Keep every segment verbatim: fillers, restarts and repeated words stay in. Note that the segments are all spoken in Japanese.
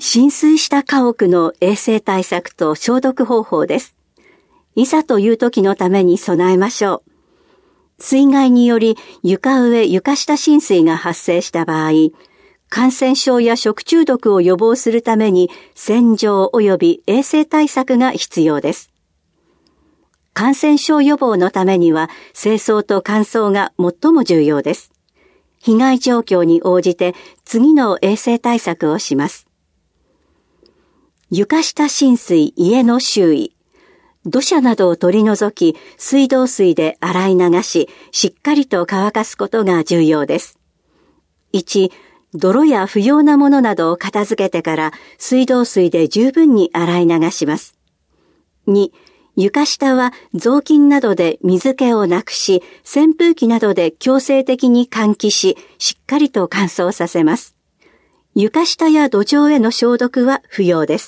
浸水した家屋の衛生対策と消毒方法です。いざという時のために備えましょう。水害により床上・床下浸水が発生した場合、感染症や食中毒を予防するために洗浄及び衛生対策が必要です。感染症予防のためには清掃と乾燥が最も重要です。被害状況に応じて次の衛生対策をします。床下浸水家の周囲。土砂などを取り除き、水道水で洗い流し、しっかりと乾かすことが重要です。いち、泥や不要なものなどを片付けてから水道水で十分に洗い流します。に、床下は雑巾などで水気をなくし、扇風機などで強制的に換気し、しっかりと乾燥させます。床下や土壌への消毒は不要です。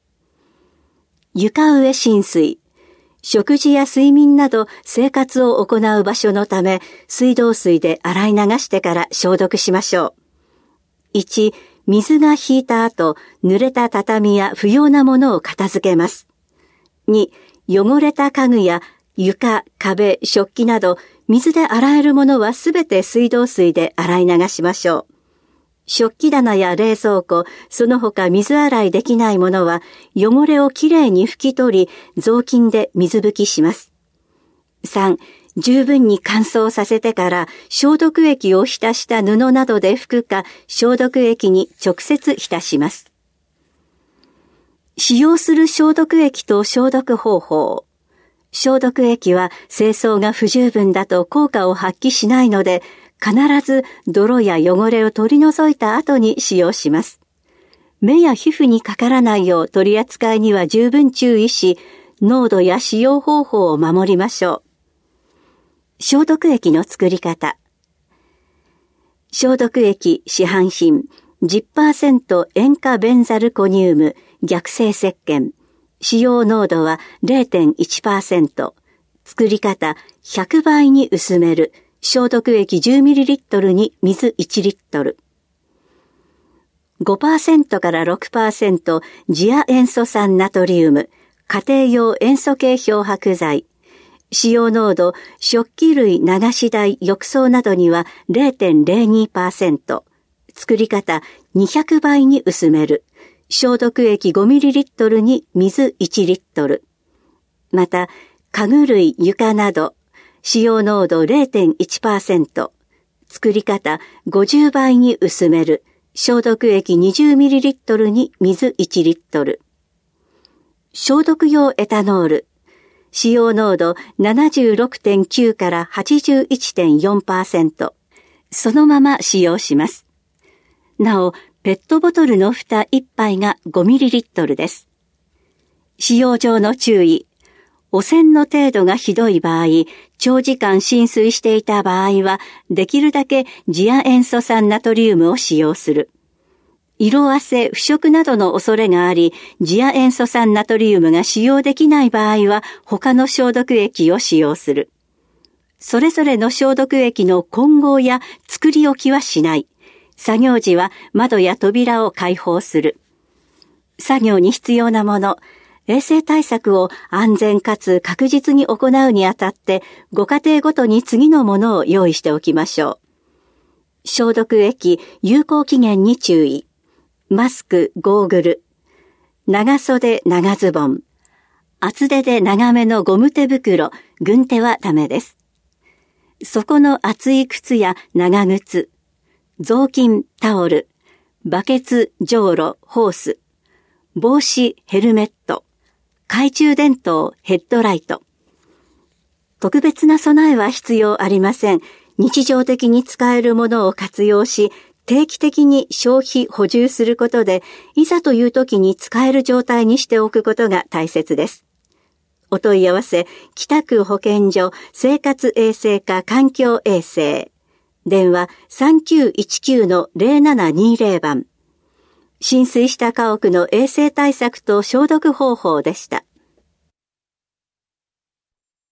床上浸水。食事や睡眠など生活を行う場所のため、水道水で洗い流してから消毒しましょう。いち、水が引いた後、濡れた畳や不要なものを片付けます。に、汚れた家具や床、壁、食器など、水で洗えるものはすべて水道水で洗い流しましょう。食器棚や冷蔵庫、その他水洗いできないものは汚れをきれいに拭き取り、雑巾で水拭きします。さん、十分に乾燥させてから消毒液を浸した布などで拭くか、消毒液に直接浸します。使用する消毒液と消毒方法。消毒液は清掃が不十分だと効果を発揮しないので、必ず泥や汚れを取り除いた後に使用します。目や皮膚にかからないよう取り扱いには十分注意し、濃度や使用方法を守りましょう。消毒液の作り方。消毒液市販品 じゅっパーセント 塩化ベンザルコニウム逆性石鹸。使用濃度は れいてんいちパーセント。作り方ひゃくばいに薄める。消毒液 じゅうミリリットル に水いちリットル。ごパーセント から ろくパーセント 次亜塩素酸ナトリウム、家庭用塩素系漂白剤。使用濃度、食器類流し台、浴槽などには れいてんれいにパーセント。作り方にひゃくばいに薄める。消毒液 ごミリリットル に水いちリットル。また、家具類、床など、使用濃度 れいてんいちパーセント。作り方ごじゅうばいに薄める。消毒液 にじゅうミリリットル に水いちリットル。消毒用エタノール。使用濃度 ななじゅうろくてんきゅう から はちじゅういちてんよんパーセント。そのまま使用します。なお、ペットボトルの蓋いっぱいが ごミリリットル です。使用上の注意。汚染の程度がひどい場合、長時間浸水していた場合は、できるだけ次亜塩素酸ナトリウムを使用する。色あせ、腐食などの恐れがあり、次亜塩素酸ナトリウムが使用できない場合は、他の消毒液を使用する。それぞれの消毒液の混合や作り置きはしない。作業時は窓や扉を開放する。作業に必要なもの。衛生対策を安全かつ確実に行うにあたって、ご家庭ごとに次のものを用意しておきましょう。消毒液、有効期限に注意。マスク、ゴーグル。長袖、長ズボン。厚手で長めのゴム手袋、軍手はダメです。底の厚い靴や長靴。雑巾、タオル。バケツ、じょうろ、ホース。帽子、ヘルメット。懐中電灯、ヘッドライト。特別な備えは必要ありません。日常的に使えるものを活用し、定期的に消費補充することで、いざという時に使える状態にしておくことが大切です。お問い合わせ、北区保健所生活衛生課環境衛生。電話 さんきゅういちきゅうのゼロななにゼロ 番。浸水した家屋の衛生対策と消毒方法でした。